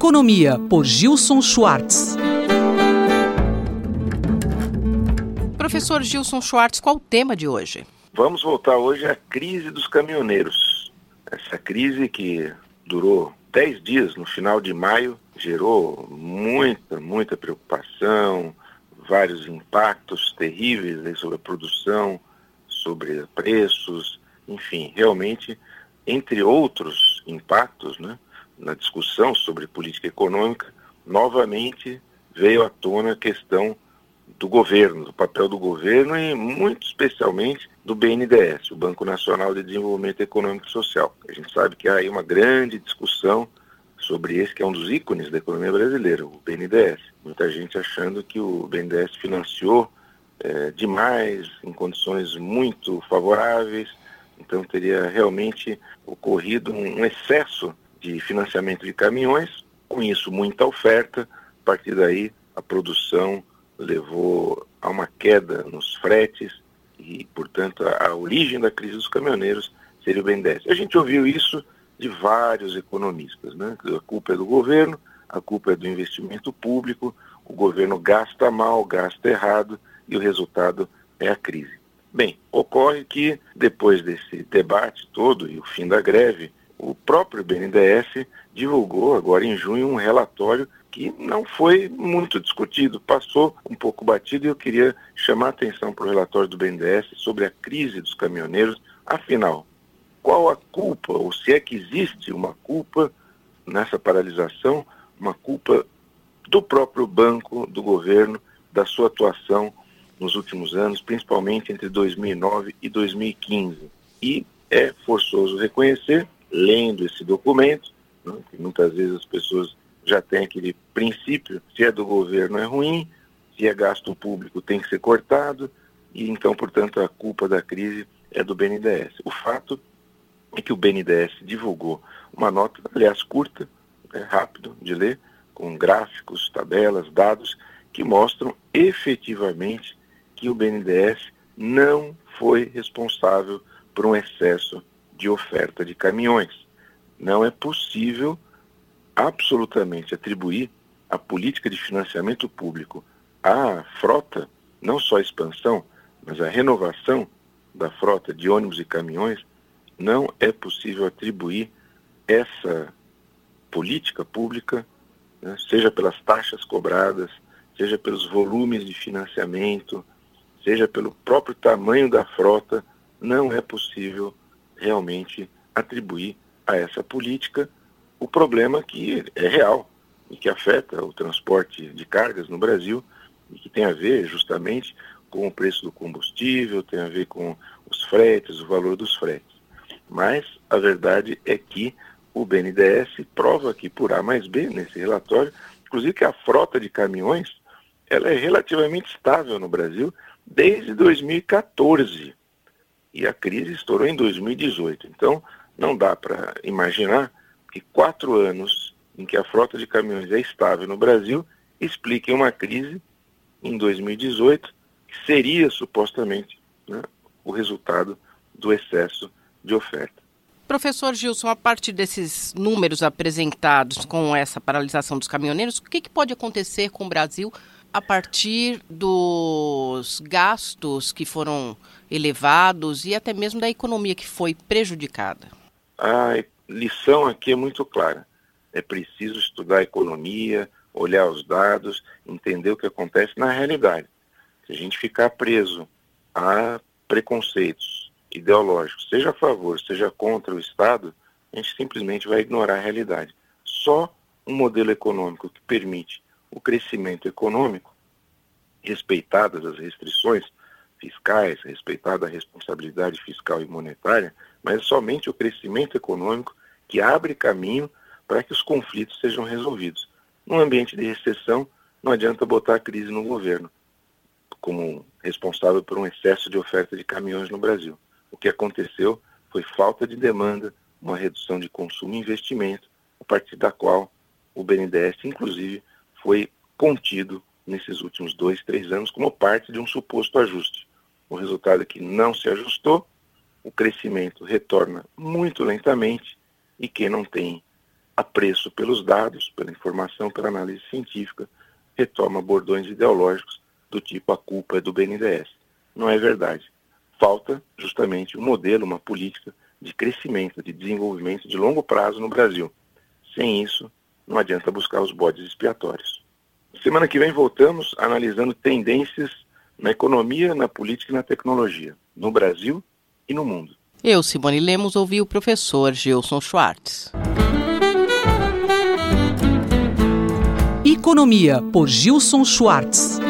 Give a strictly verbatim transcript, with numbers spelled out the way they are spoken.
Economia, por Gilson Schwartz. Professor Gilson Schwartz, qual o tema de hoje? Vamos voltar hoje à crise dos caminhoneiros. Essa crise que durou dez dias, no final de maio, gerou muita, muita preocupação, vários impactos terríveis aí sobre a produção, sobre preços, enfim, realmente, entre outros impactos, né, na discussão sobre política econômica, novamente veio à tona a questão do governo, do papel do governo e muito especialmente do B N D E S, o Banco Nacional de Desenvolvimento Econômico e Social. A gente sabe que há aí uma grande discussão sobre esse que é um dos ícones da economia brasileira, o B N D E S. Muita gente achando que o B N D E S financiou é, demais, em condições muito favoráveis, então teria realmente ocorrido um excesso de financiamento de caminhões, com isso muita oferta, a partir daí a produção levou a uma queda nos fretes e, portanto, a, a origem da crise dos caminhoneiros seria o B N D E S. A gente ouviu isso de vários economistas, né? A culpa é do governo, a culpa é do investimento público, o governo gasta mal, gasta errado e o resultado é a crise. Bem, ocorre que depois desse debate todo e o fim da greve, o próprio B N D E S divulgou agora em junho um relatório que não foi muito discutido, passou um pouco batido, e eu queria chamar a atenção para o relatório do B N D E S sobre a crise dos caminhoneiros. Afinal, qual a culpa, ou se é que existe uma culpa nessa paralisação, uma culpa do próprio banco, do governo, da sua atuação nos últimos anos, principalmente entre dois mil e nove e dois mil e quinze. E é forçoso reconhecer, lendo esse documento, né, que muitas vezes as pessoas já têm aquele princípio, se é do governo é ruim, se é gasto público tem que ser cortado, e então, portanto, a culpa da crise é do B N D E S. O fato é que o B N D E S divulgou uma nota, aliás, curta, é, rápido de ler, com gráficos, tabelas, dados, que mostram efetivamente que o B N D E S não foi responsável por um excesso de oferta de caminhões. Não é possível absolutamente atribuir a política de financiamento público à frota, não só a expansão, mas a renovação da frota de ônibus e caminhões. Não é possível atribuir essa política pública, né, seja pelas taxas cobradas, seja pelos volumes de financiamento, seja pelo próprio tamanho da frota, não é possível realmente atribuir a essa política o problema que é real e que afeta o transporte de cargas no Brasil e que tem a ver justamente com o preço do combustível, tem a ver com os fretes, o valor dos fretes. Mas a verdade é que o B N D E S prova aqui por A mais B, nesse relatório, inclusive que a frota de caminhões ela é relativamente estável no Brasil desde dois mil e catorze. E a crise estourou em dois mil e dezoito. Então, não dá para imaginar que quatro anos em que a frota de caminhões é estável no Brasil expliquem uma crise em dois mil e dezoito, que seria supostamente, né, o resultado do excesso de oferta. Professor Gilson, a partir desses números apresentados com essa paralisação dos caminhoneiros, o que, que pode acontecer com o Brasil a partir dos gastos que foram elevados e até mesmo da economia que foi prejudicada? A lição aqui é muito clara. É preciso estudar a economia, olhar os dados, entender o que acontece na realidade. Se a gente ficar preso a preconceitos ideológicos, seja a favor, seja contra o Estado, a gente simplesmente vai ignorar a realidade. Só um modelo econômico que permite o crescimento econômico, respeitadas as restrições fiscais, respeitada a responsabilidade fiscal e monetária, mas é somente o crescimento econômico que abre caminho para que os conflitos sejam resolvidos. Num ambiente de recessão, não adianta botar a crise no governo como responsável por um excesso de oferta de caminhões no Brasil. O que aconteceu foi falta de demanda, uma redução de consumo e investimento, a partir da qual o B N D E S, inclusive, foi contido nesses últimos dois, três anos como parte de um suposto ajuste. O resultado é que não se ajustou, o crescimento retorna muito lentamente e quem não tem apreço pelos dados, pela informação, pela análise científica, retoma bordões ideológicos do tipo a culpa é do B N D E S. Não é verdade. Falta justamente um modelo, uma política de crescimento, de desenvolvimento de longo prazo no Brasil. Sem isso, não adianta buscar os bodes expiatórios. Semana que vem voltamos analisando tendências na economia, na política e na tecnologia, no Brasil e no mundo. Eu, Simone Lemos, ouvi o professor Gilson Schwartz. Economia, por Gilson Schwartz.